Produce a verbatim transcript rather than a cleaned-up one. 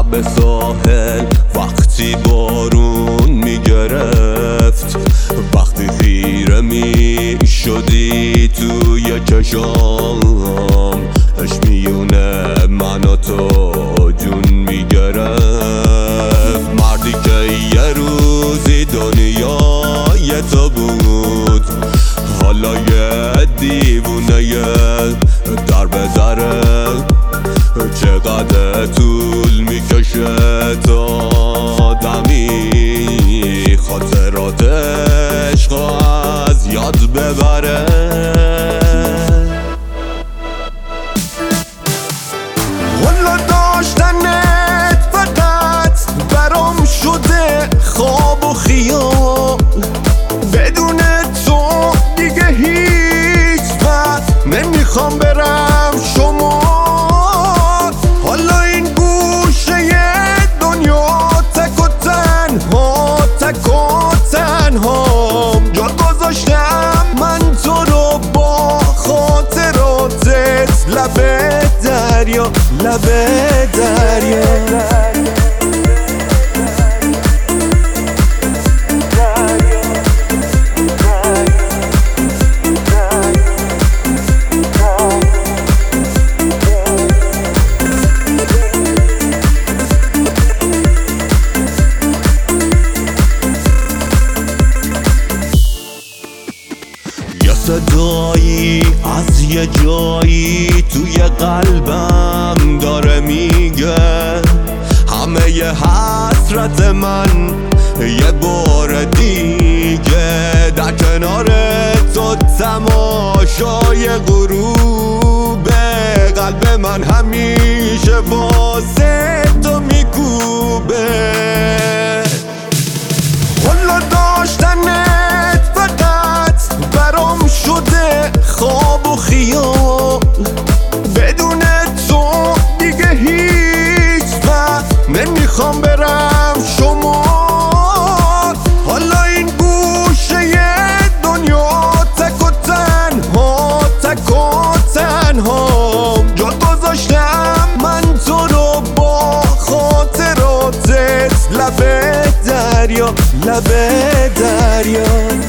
لب ساحل وقتی بارون میگرفت، وقتی خیره میشدی توی چشام، عشق میونه من و تو جون میگرفت. مردی که یه روزی دنیای تو بود، حالا یه دیوونه در به دره. چقدر طول میکشه تا آدمی خاطرات عشق از یاد ببره. والا داشتنت فقط برام شده خواب و خیال، بدون تو دیگه هیچ وقت نمیخوام برم شما. حالا این گوشه دنیا تک و تنها، تک و تنها جا گذاشتم من تو رو با خاطراتت لب دریا، لب دریا. صدایی از یه جایی توی قلبم داره میگه همه ی حسرت من یه بار دیگه در کنار تو تماشای غروب قلب من همیشه واسه تو میکوبه. والا داشتنت فقط برام شده خواب و خیال، بدون تو دیگه هیچ وقت نمیخوام برم شما. حالا این گوشه دنیا تک و تنها، تک و تنها جا گذاشتم من تو رو با خاطراتت لب دریا، لب دریا.